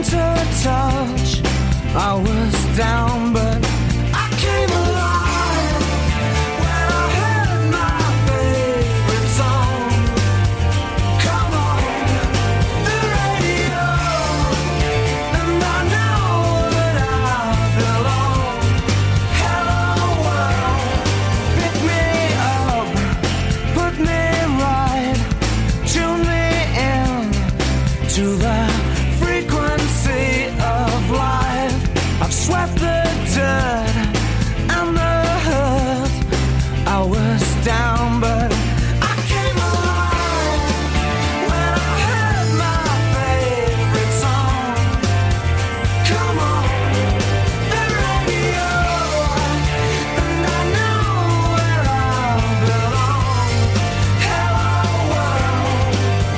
into touch. I was down, but I came alive when I heard my favorite song. Come on, the radio, and I know that I belong. Hello world, pick me up, put me right, tune me in to the frequency of life. I've swept the dirt and the hurt. I was down, but I came alive when I heard my favorite song. Come on, the radio, and I know where I belong. Hello world,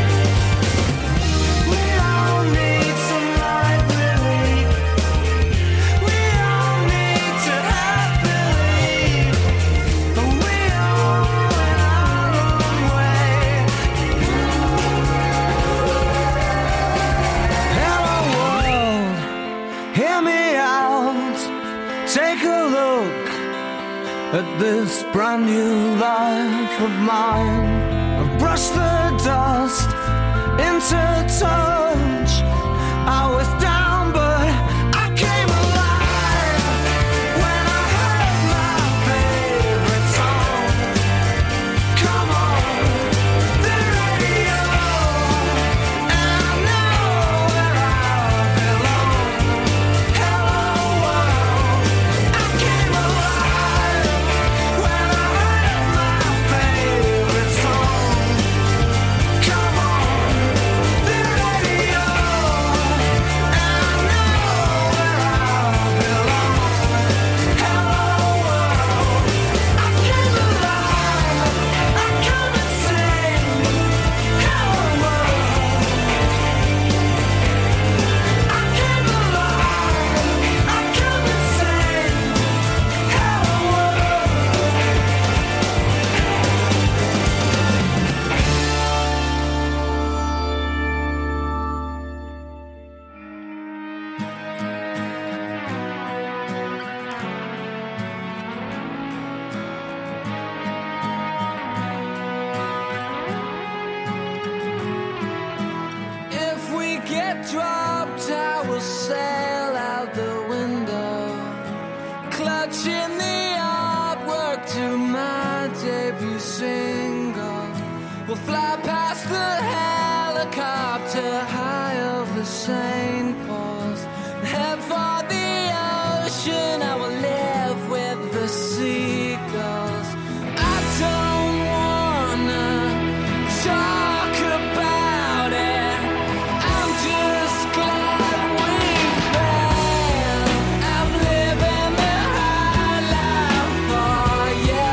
we all need some light relief. We all need to have belief, but we all went our own way. Hello world, hear me out. Take a look at this brand new life of mine. I've brushed the dust into touch. I was down, but I came alive when I heard my favorite song. Come on, the radio, and I know where I belong. Hello world, I came alive when I heard my favorite song. Come on, the radio, and I know where I belong. Hello world, I came alive, I come and sing. Hello world, I came alive, I come and sing. Hello If we get dropped, I will sail out the window, clutching the artwork to my debut single. We'll fly past the helicopter high over St. Paul's, head for the ocean. I will live with the seagulls. I don't wanna talk about it. I'm just glad we failed. I'm living the high life for you.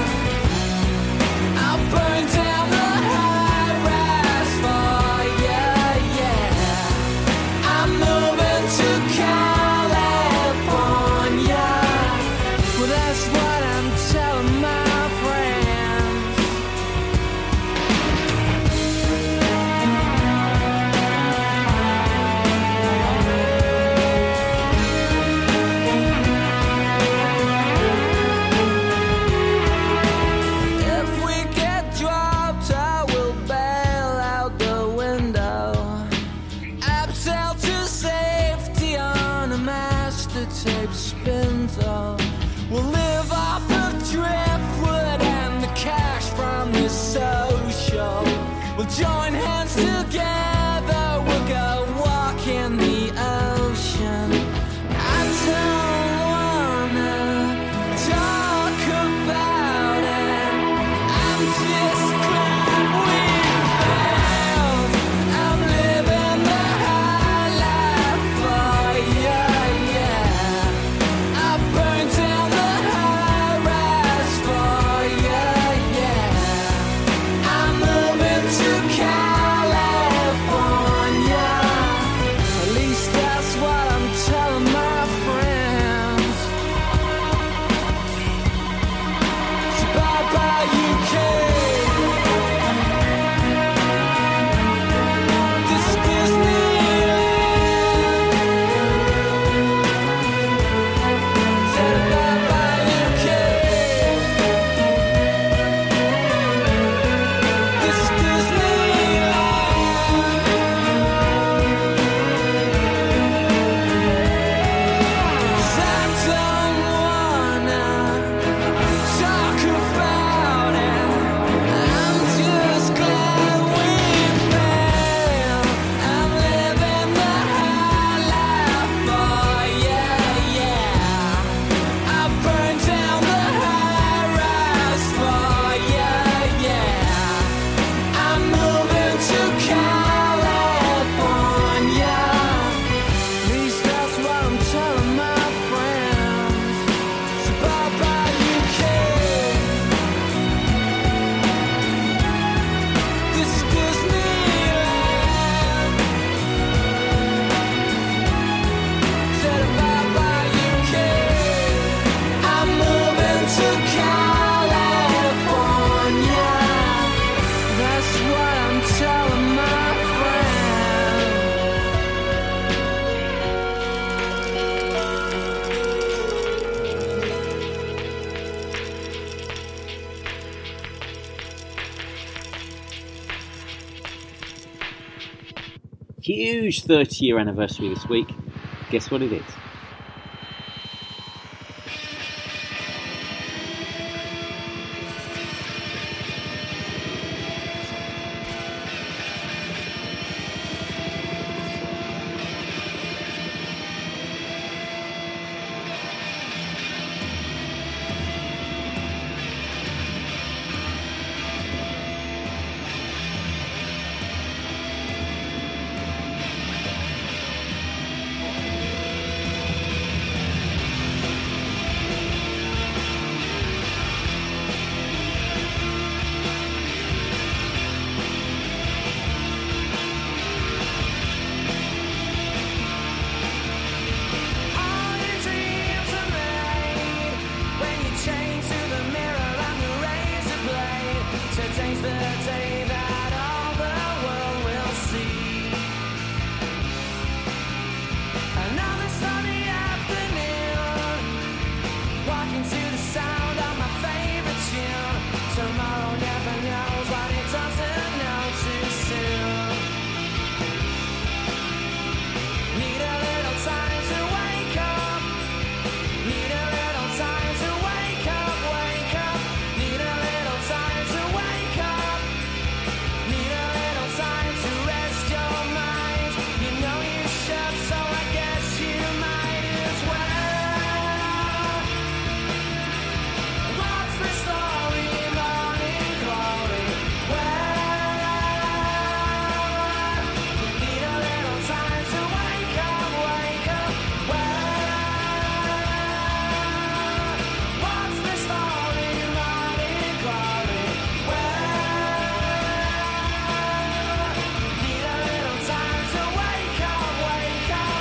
I'll burn down the high rise for you, yeah. I'm moving to California. Well, that's what I'm telling my friends. If we get dropped, I will bail out the window. Abseil to safety on a master tape spindle. We'll live off of driftwood and the cash from the social. We'll join hands together, we'll go walk in the ocean. I don't wanna talk about it. I'm just glad we failed. I'm living the high life for you, yeah. I burn down the high rise for you, yeah. I'm moving to California. huge 30-year anniversary this week. Guess what it is? All your dreams are made when you change to the mirror and the razor blade. Today's the day that all the world will see. Another sunny afternoon, walking to the sound of my favorite tune. Tomorrow never knows what it doesn't know too soon. Need a little time to wake up. Need a little time to wake up, wake up. Need a little time to wake up. Need a little time to rest your mind. You know you should, so I guess you might as well. What's the story, morning glory? Well, you need a little time to wake up, wake up. Well, what's the story, morning glory? Well, need a little time to wake up, wake up.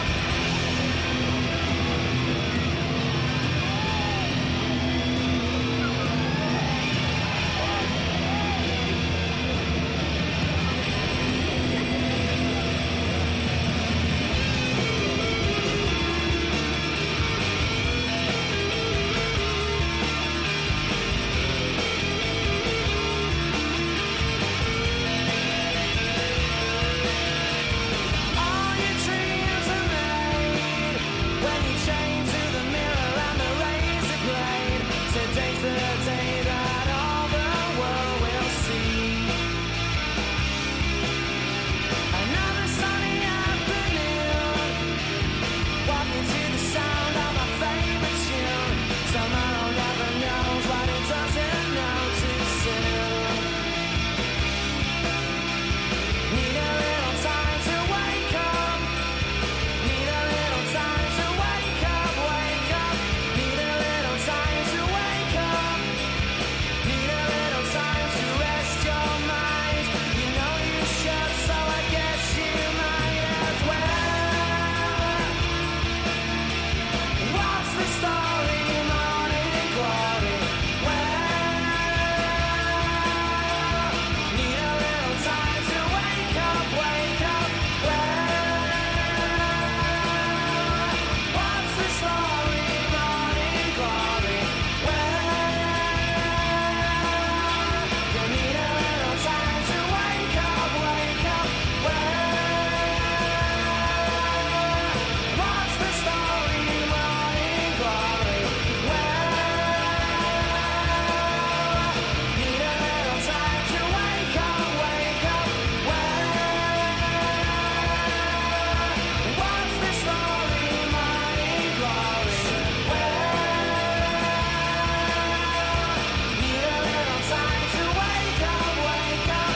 All your dreams are made when you change to the mirror and the razor blade. Today's the day that all the world will see. Another sunny afternoon, walking to the sound of my favorite tune. Tomorrow never knows what it doesn't know too soon. Need a little time to wake up. Need a little time to wake up, wake up. Need a little time to wake up. Need a little time to rest your mind. You know you should, so I guess you might as well. What's the story, morning glory? Well, need a little time to wake up, wake up. Well, what's the story, morning glory? Well, you need a little time to wake up, wake up. Well, what's the story, morning glory? Well, need a little time to wake up, wake up. Well, what's the story, morning glory? Well, need a little time to wake up, wake up.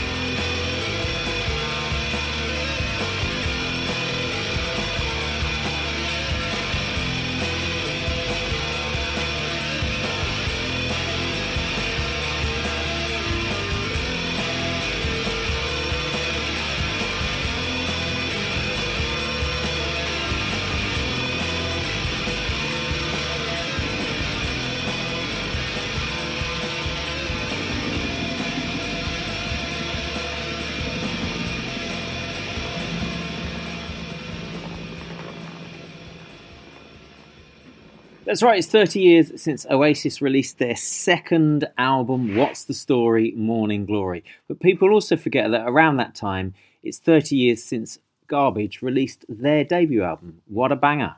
That's right, it's 30 years since Oasis released their second album, What's the Story? Morning Glory. But people also forget that around that time, it's 30 years since Garbage released their debut album. What a banger!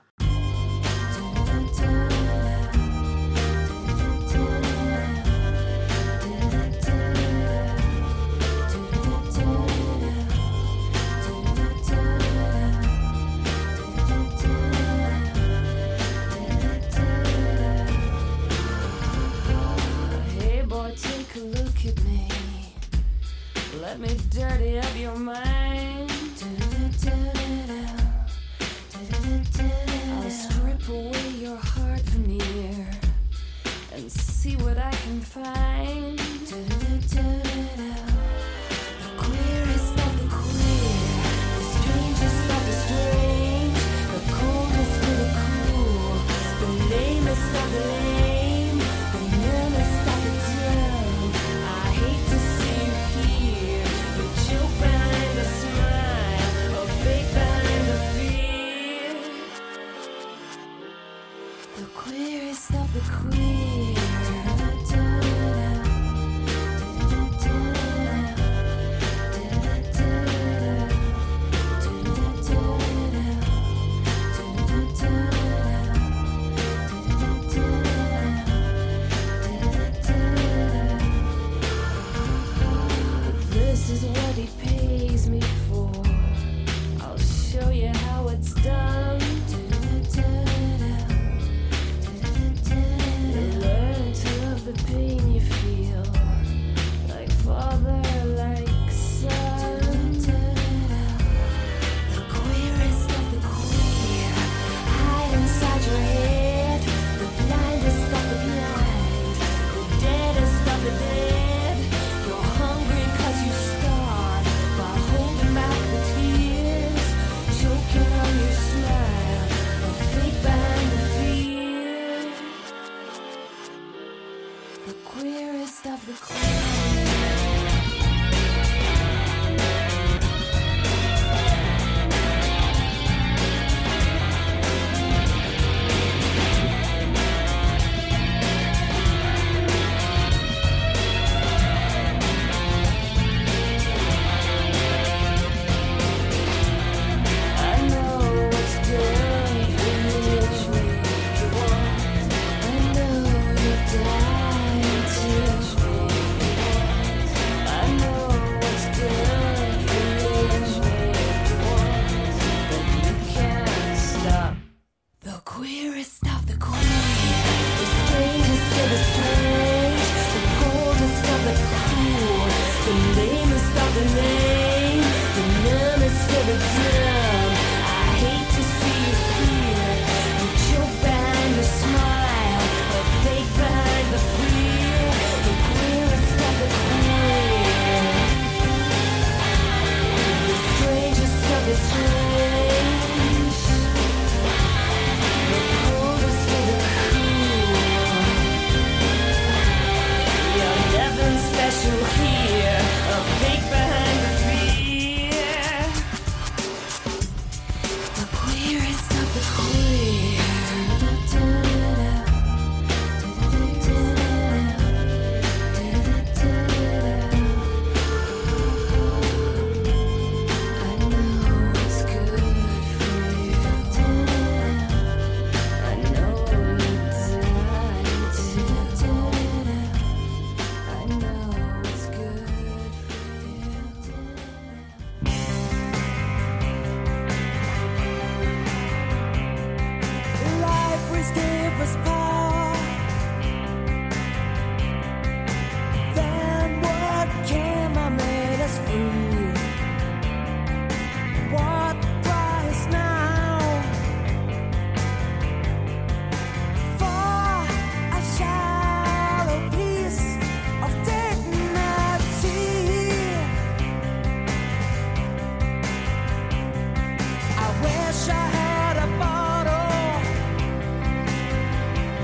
Hey boy, take a look at me. Let me dirty up your mind. I'll strip away your heart veneer and see what I can find. The queerest of the queer, the strangest of the strange, the coldest of the cool, the lamest of the lame, the numbest of the dumb. I hate to see you here, the joke behind the smile, a fake behind the fear. The queerest of the queer. This is what he pays me for. I'll show you how it's done. You learn to love the pain you feel, like father, like son. The queerest of the queer, hide inside your head. The blindest of the blind, the deadest of the dead. You're hungry 'cause you starve by holding back the tears, choking on your smile, a fake behind the fear. The queerest of the queer. I know what's good for you, teach me if you want. I know you're dying, teach me if you want. I know what's good for you, teach me if you want. But you can't stop. The queerest of the queer, the strangest of the strange, the coldest of the cool, the lamest of the lame, the numbest of the dumb. I hate to see you here, you choke behind the smile, a fake behind the fear. The queerest of the queer, the strangest of the strange, the coldest of the cool. You're nothing special here, a fake behind the fear. The queerest of the queer. I know it's good for you. I know you're dying to. I know it's good for you. Life will give us power. Then what came I made us free. What price now for a shallow piece of dignity? I wish I had a bottle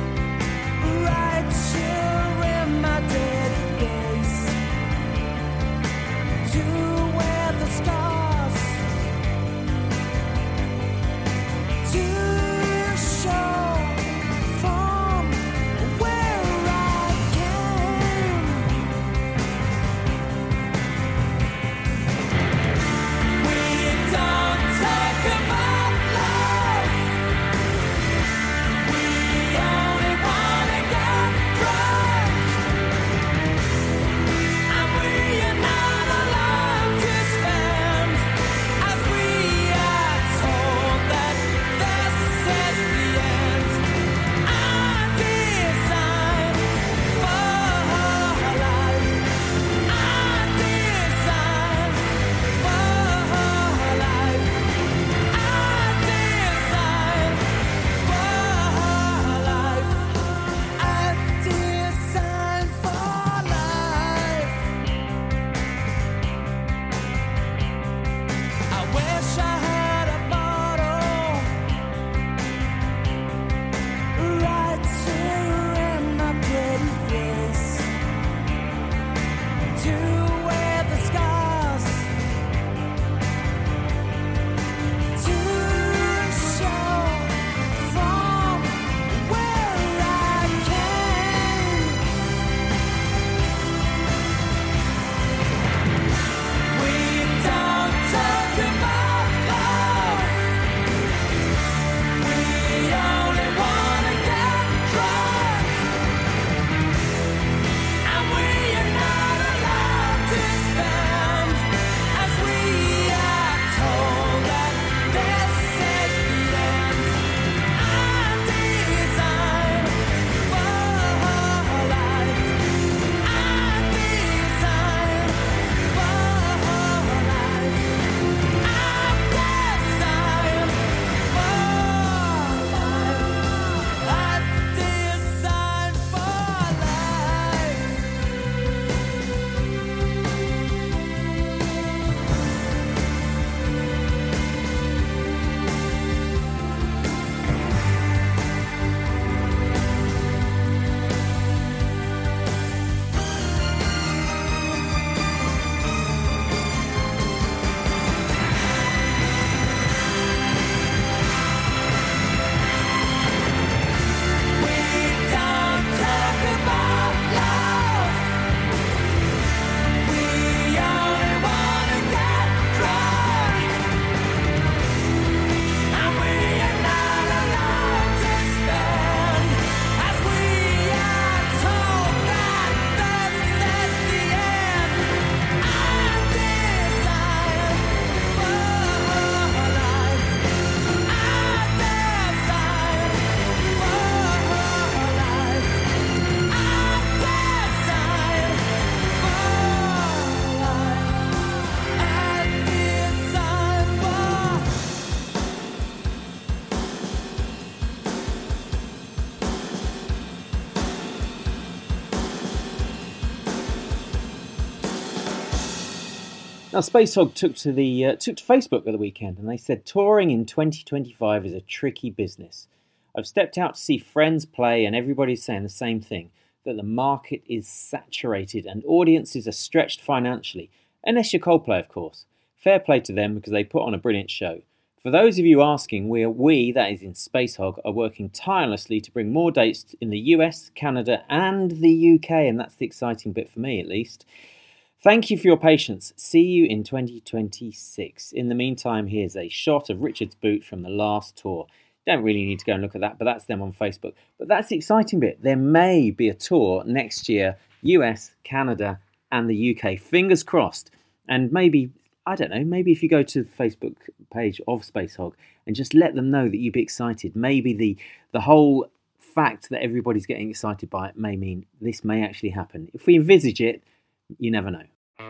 Now, Space Hog took to Facebook at the weekend, and they said touring in 2025 is a tricky business. I've stepped out to see friends play, and everybody's saying the same thing, that the market is saturated and audiences are stretched financially, unless you're Coldplay, of course. Fair play to them because they put on a brilliant show. For those of you asking, we, that is in Space Hog, are working tirelessly to bring more dates in the US, Canada, and the UK, and that's the exciting bit for me, at least. Thank you for your patience. See you in 2026. In the meantime, here's a shot of Richard's boot from the last tour. Don't really need to go and look at that, but that's them on Facebook. But that's the exciting bit. There may be a tour next year, US, Canada, and the UK. Fingers crossed. And maybe, I don't know, maybe if you go to the Facebook page of Space Hog and just let them know that you'd be excited, maybe the whole fact that everybody's getting excited by it may mean this may actually happen. If we envisage it, you never know.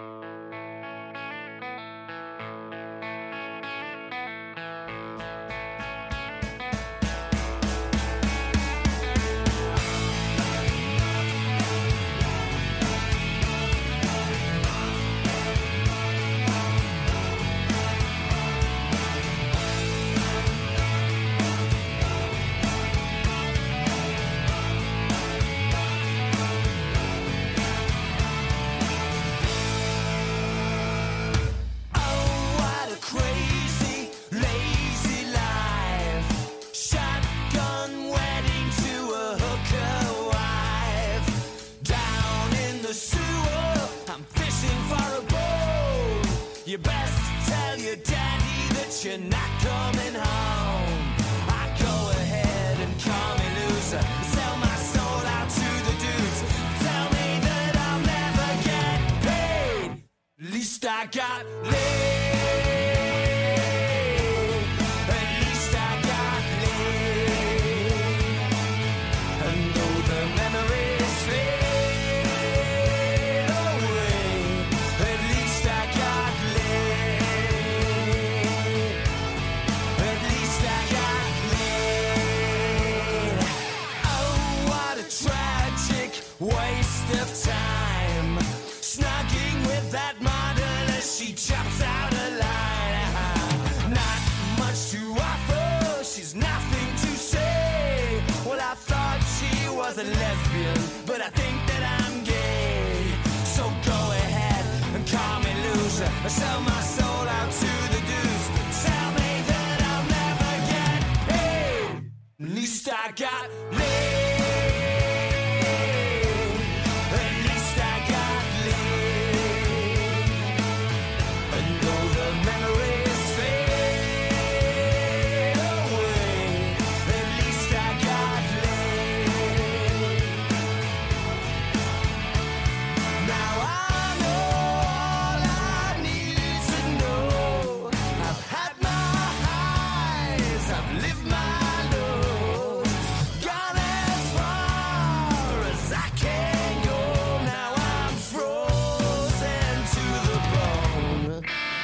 You best tell your daddy that you're not coming home. I go ahead and call me loser, sell my soul out to the dudes. Tell me that I'll never get paid. At least I got laid. At least I got laid. And though the memories fade away, at least I got laid. At least I got laid. Oh, what a tragic waste of time. Snugging with that model as she chops out a line. Not much to offer, she's nothing to say. Well, I thought she was a lesbian, but I think that I'm gay. So go ahead and call me loser. I sell my soul out to the dudes. Tell me that I'll never get paid. At least I got laid. At least I got laid. And though the memories fade away, at least I got laid. Now I know all I need to know. I've had my highs, I've lived my lows, gone as far as I can go. Now I'm frozen to the bone.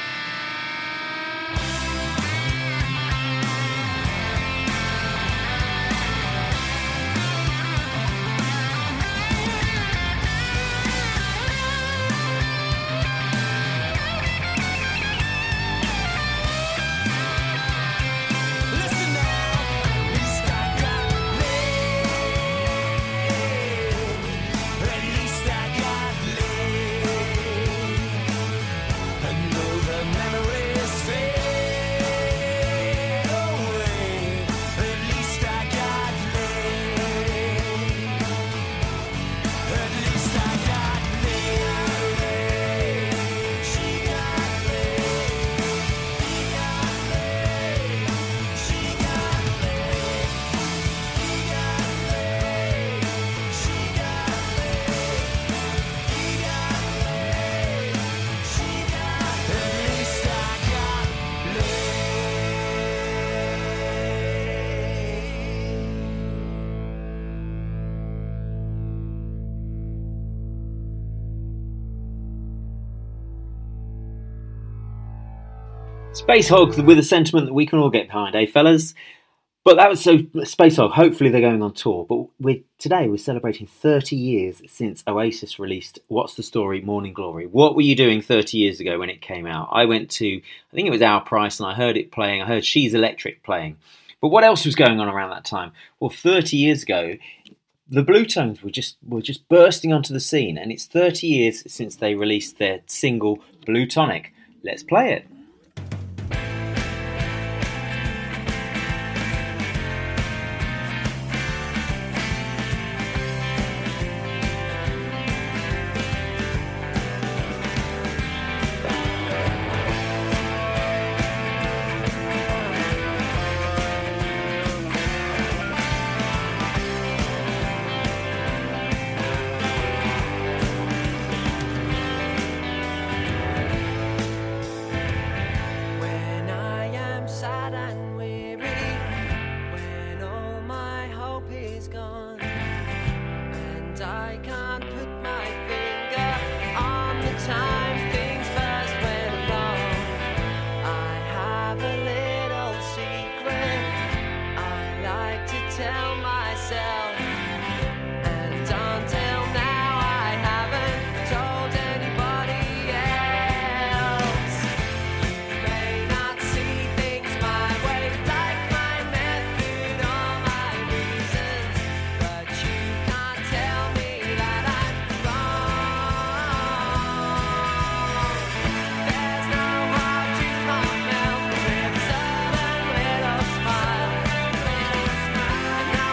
Listen now, at least I got laid. At least I got laid. And though the memories fade away, at least I got laid. At least I got laid. She got laid. He got laid. She got laid. He got laid. She got laid. He got laid. She got laid. At least I got Space Hog with a sentiment that we can all get behind, eh, fellas? But that was so Space Hog. Hopefully they're going on tour. But today we're celebrating 30 years since Oasis released What's the Story, Morning Glory. What were you doing 30 years ago when it came out? I went to, I think it was Our Price, and I heard it playing. I heard She's Electric playing. But what else was going on around that time? Well, 30 years ago, the Blue Tones were just bursting onto the scene, and it's 30 years since they released their single Blue Tonic. Let's play it. When I am sad and weary, when all my hope is gone, and I can't put my finger on the time things first went wrong, I have a little secret I like to tell myself, and until now I haven't told anybody else. May not see things my way, like my method or my reasons, but you can't tell me that I'm wrong. There's no heart you won't melt with certain little smile. And now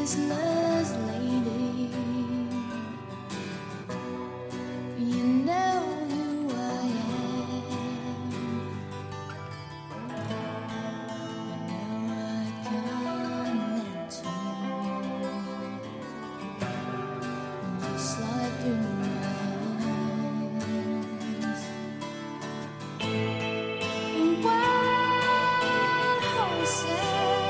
faceless lady. You know who I am. You know what come into, just like through my hands. Wild horses.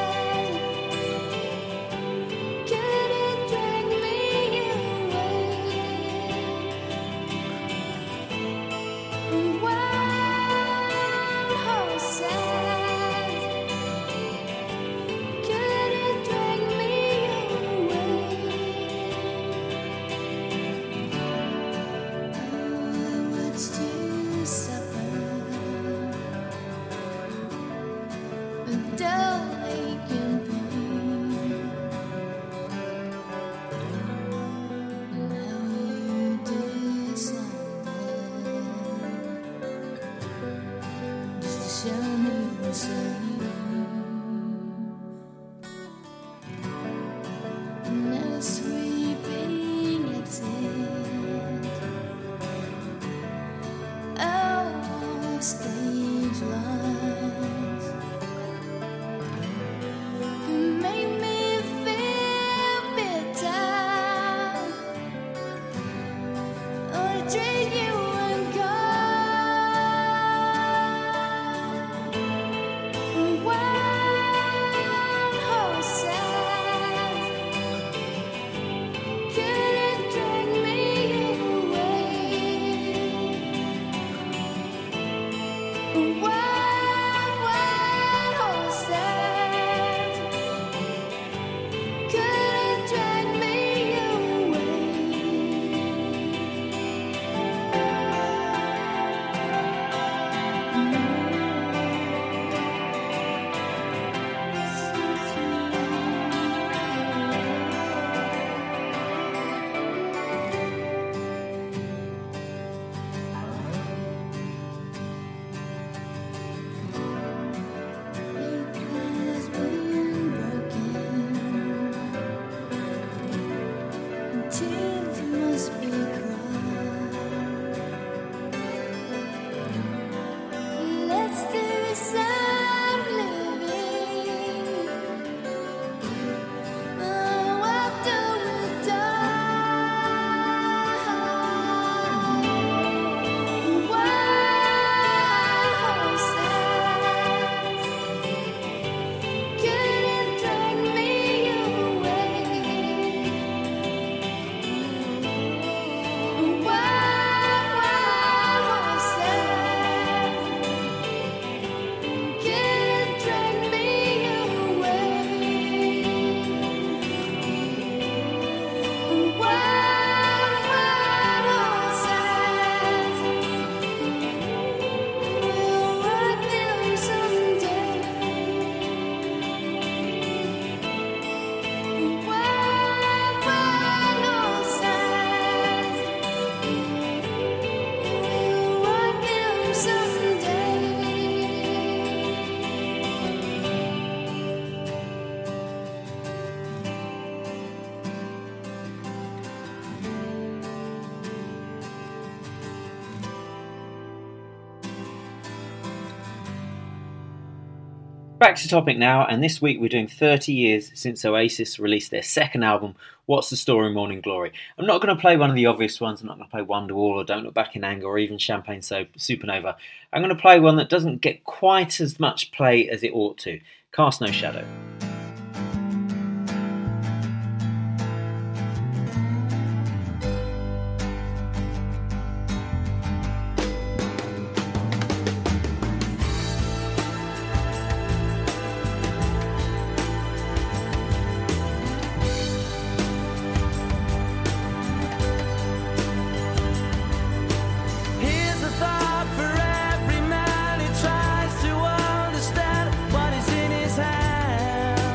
Stage lines make me feel bitter. I treat you and go. Wild horses couldn't drag me away. Wild horses couldn't drag me tears must be cried. Let's do some living. Oh, why don't we die? Wild horses couldn't drag me away. Wild horses couldn't drag me away. Wild horses will ride them someday. Wild horses will ride them someday. Back to topic now, and this week we're doing 30 years since Oasis released their second album, What's the Story, Morning Glory. I'm not going to play one of the obvious ones. I'm not going to play Wonderwall or Don't Look Back in Anger or even Champagne Supernova. I'm going to play one that doesn't get quite as much play as it ought to, Cast No Shadow. Here's a thought for every man who tries to understand what is in his hand.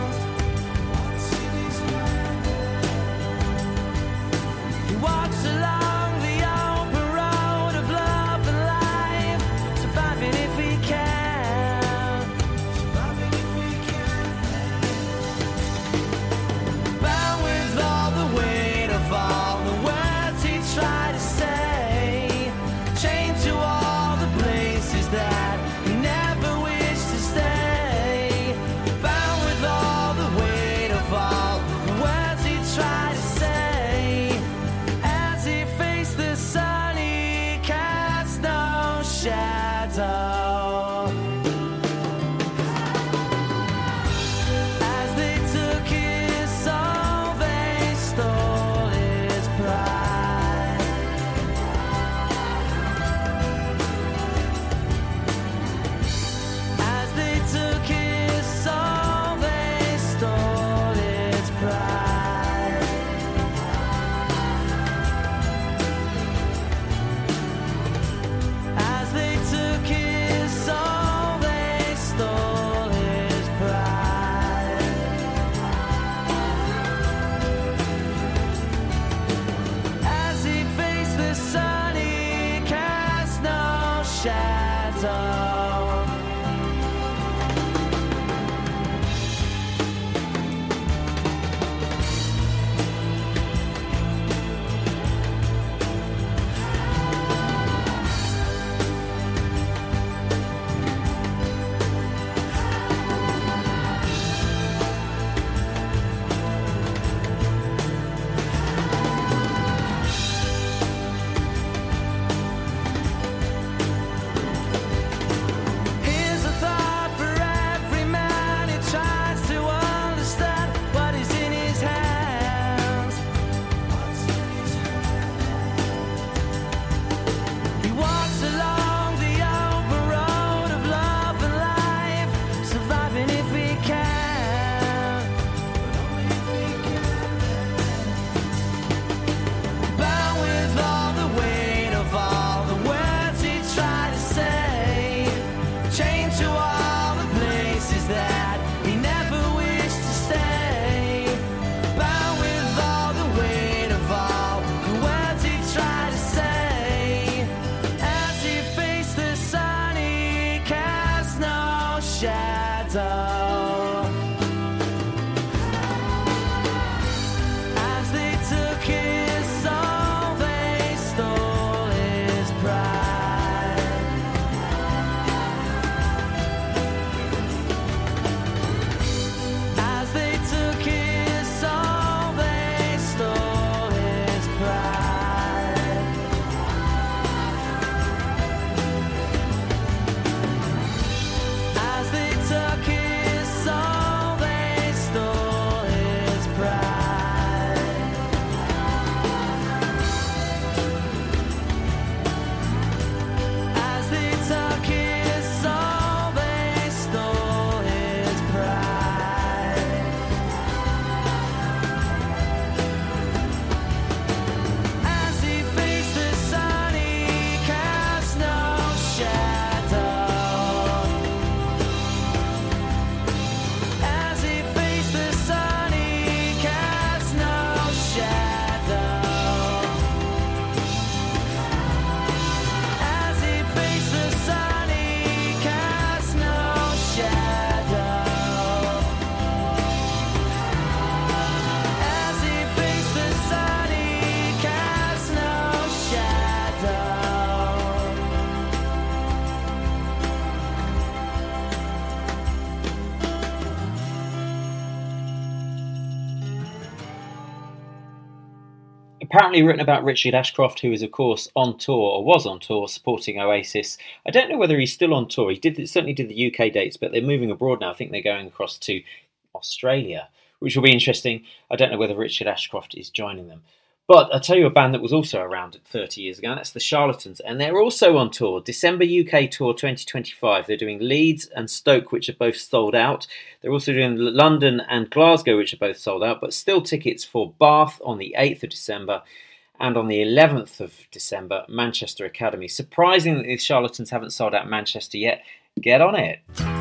Apparently written about Richard Ashcroft, who is, of course, on tour, or was on tour, supporting Oasis. I don't know whether he's still on tour. Certainly did the UK dates, but they're moving abroad now. I think they're going across to Australia, which will be interesting. I don't know whether Richard Ashcroft is joining them. But I'll tell you a band that was also around 30 years ago, and that's the Charlatans. And they're also on tour. December UK Tour 2025. They're doing Leeds and Stoke, which are both sold out. They're also doing London and Glasgow, which are both sold out, but still tickets for Bath on the 8th of December. And on the 11th of December, Manchester Academy. Surprising that the Charlatans haven't sold out Manchester yet. Get on it.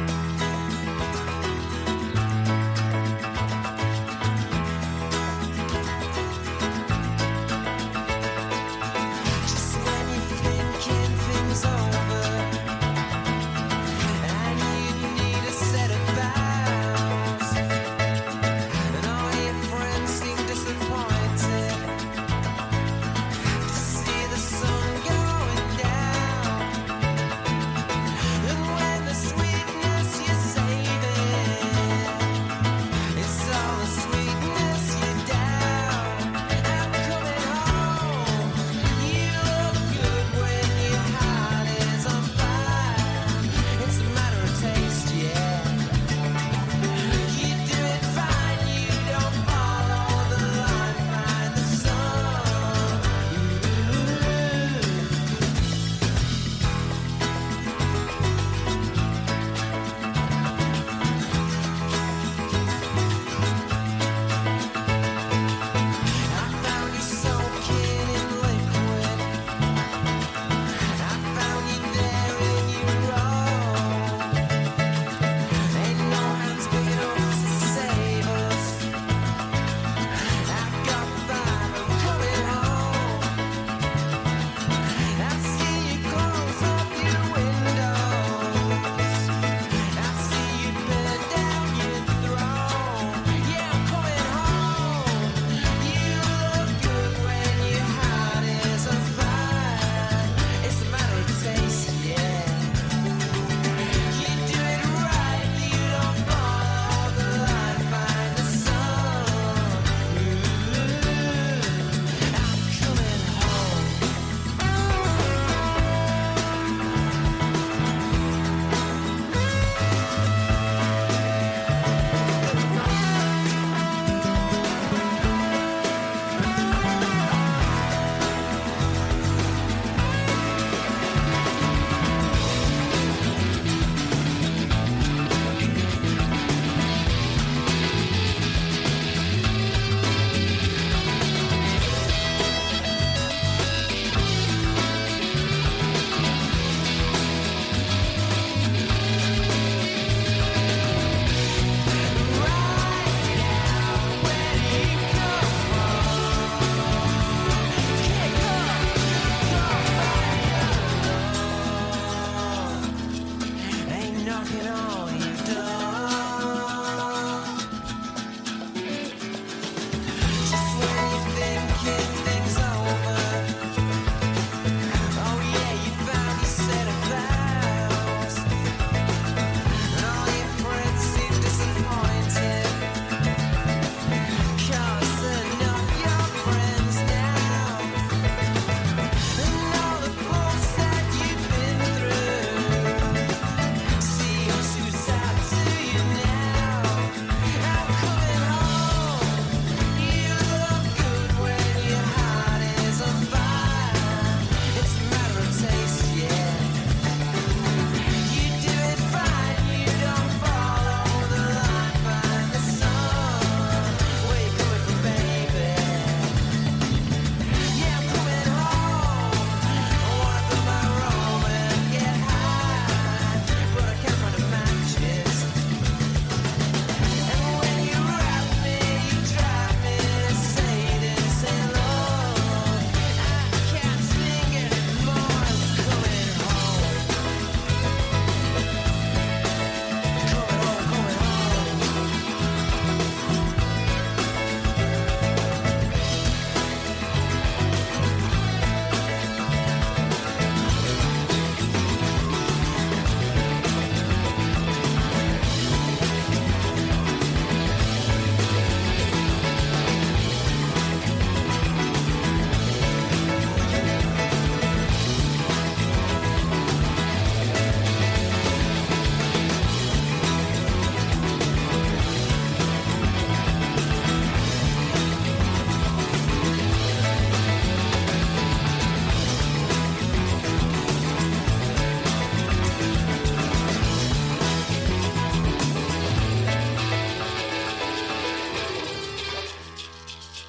Just when you're thinking things over, and you need a set of vows, and all your friends seem disappointed to see the sun going down, and when the sweetness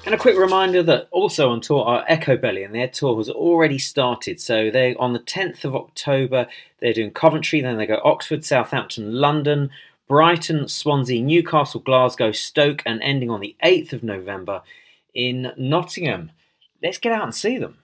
And a quick reminder that also on tour are Echo Belly, and their tour has already started. So they're on the 10th of October, they're doing Coventry, then they go Oxford, Southampton, London, Brighton, Swansea, Newcastle, Glasgow, Stoke, and ending on the 8th of November in Nottingham. Let's get out and see them.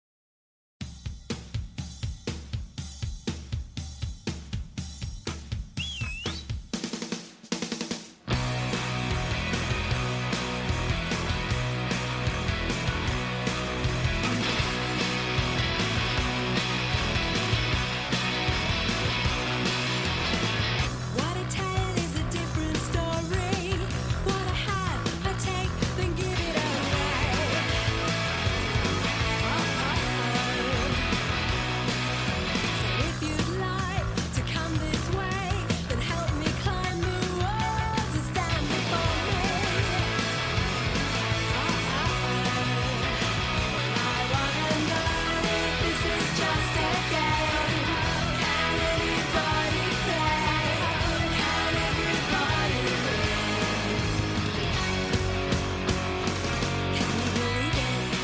What I tell is a different story. What I have, I take, then give it away. So if you'd like to come this way, then help me climb the walls and stand before me. I wanna know if this is just a game. Can anybody play? Can everybody win? Can you believe it?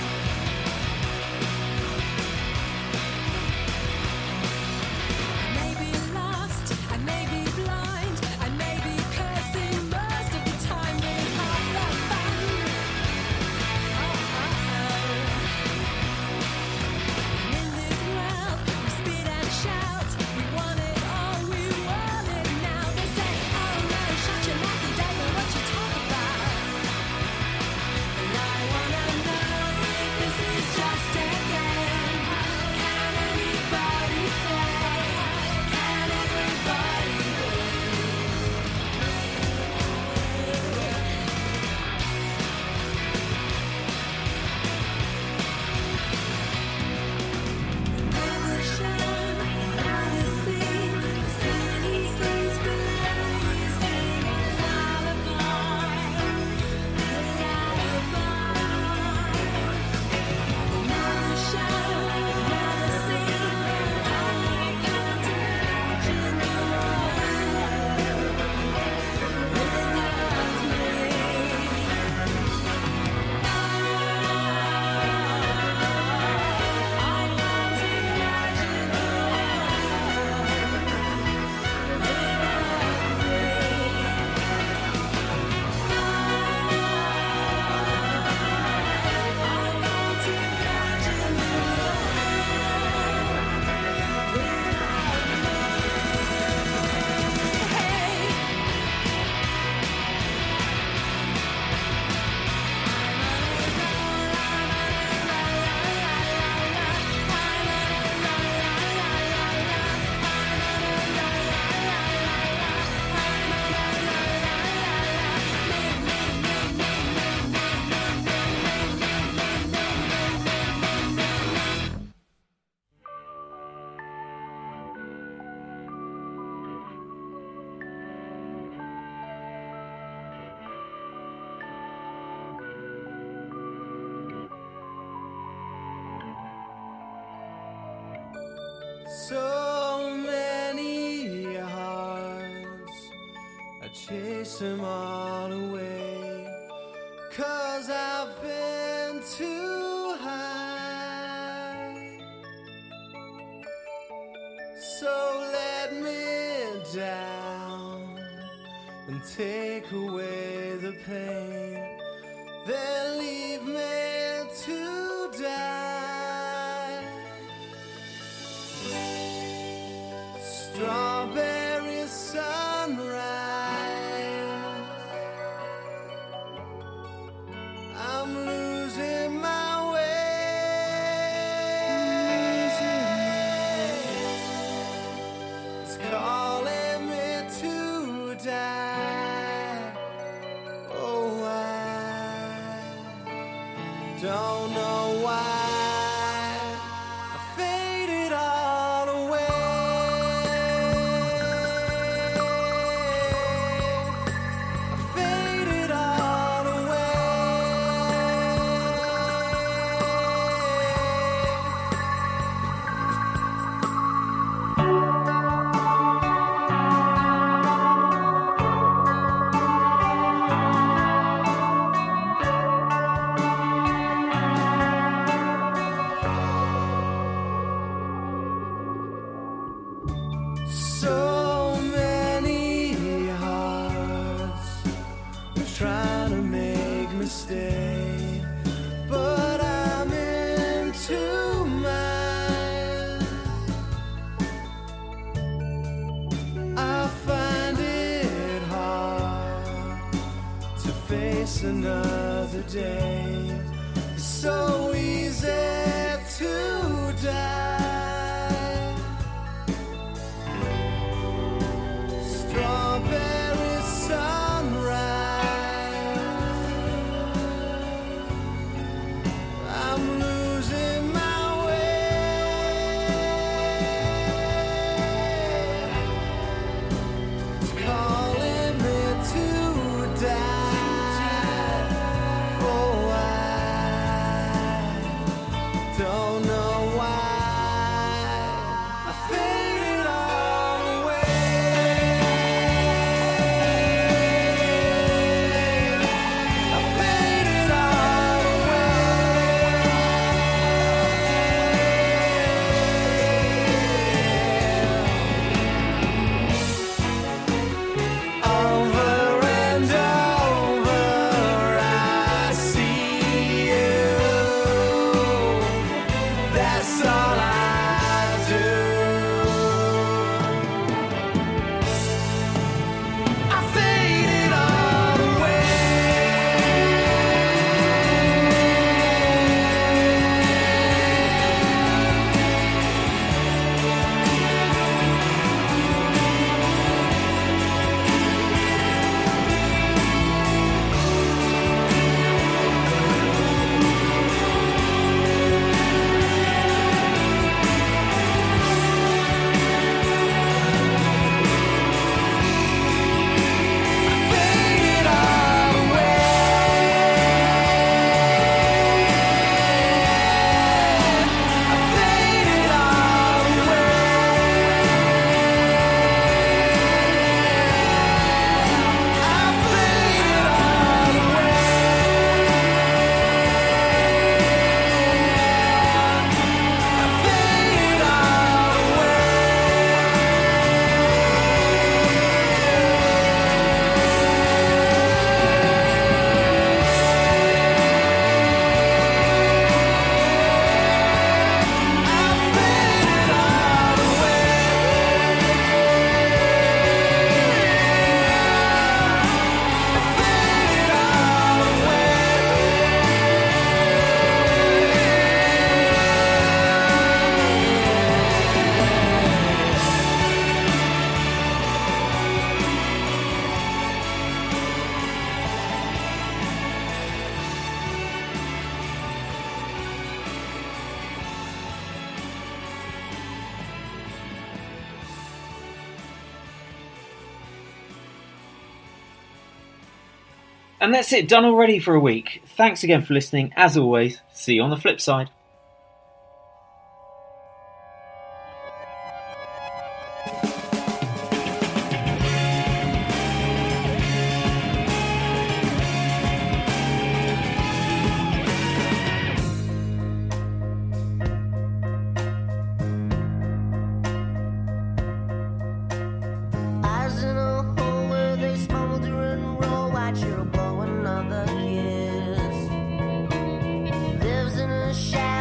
I may be lost, I may be blind, I may be cursing most of the time, but it's half the fun. And in this world, we spit and shout, we want it all, we want it now. They say, oh no, shut your mouth, you don't know what you talk about. And I wanna know if this is just a game. Can anybody play? Can everybody Another show, another scene. The city sleeps below you, sing a lullaby, a lullaby. Another show, another scene. I can't imagine the world without So many hearts, I chase them all away, 'cause I've been too high. So let me down and take away the pain, then leave me to die. Strawberry sunrise, I'm losing my way. It's calling me to die. Oh, I don't know why I faded all away. another day. It's so easy to die. Strawberry sunrise. I'm losing my way. It's calling me to die. Oh, I don't know why I faded all away. I faded all away. Over and over I see you. That's all I do. I faded all And that's it, done already for a week. Thanks again for listening. As always, see you on the flip side. Eyes in a hole where they smolder and roll. Watch you blow another kiss. Lives in a shadow.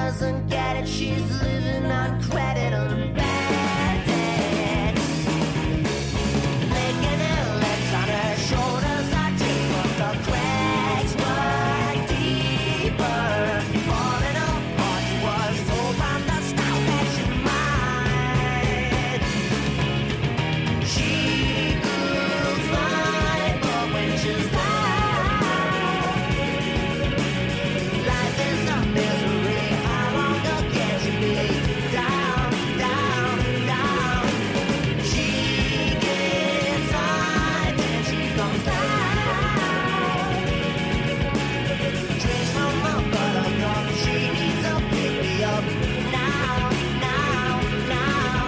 doesn't get it. She's living on credit on bad debt. Making her legs on her shoulders are deep, but the cracks were deeper. Falling apart, she was told from the start that she might. She could fly, but when she's down, life is a misery. How long can she be down, down, down? She gets high, then she comes down. Drinks from a buttercup, she needs a pick me up now, now, now.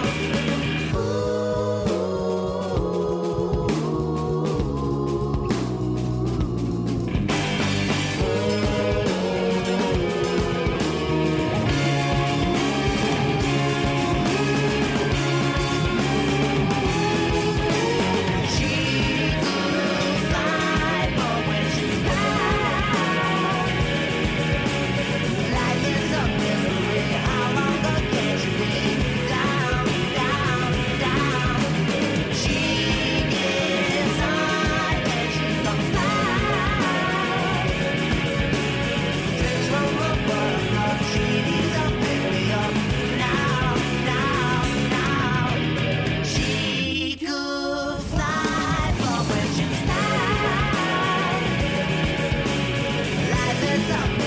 She could fly, but when she's down, life is a misery. How long can she be down, down, down? She gets high, then she comes down. Drinks from a buttercup, she needs a pick me up now, now, now. She could fly, but when she's down, life is a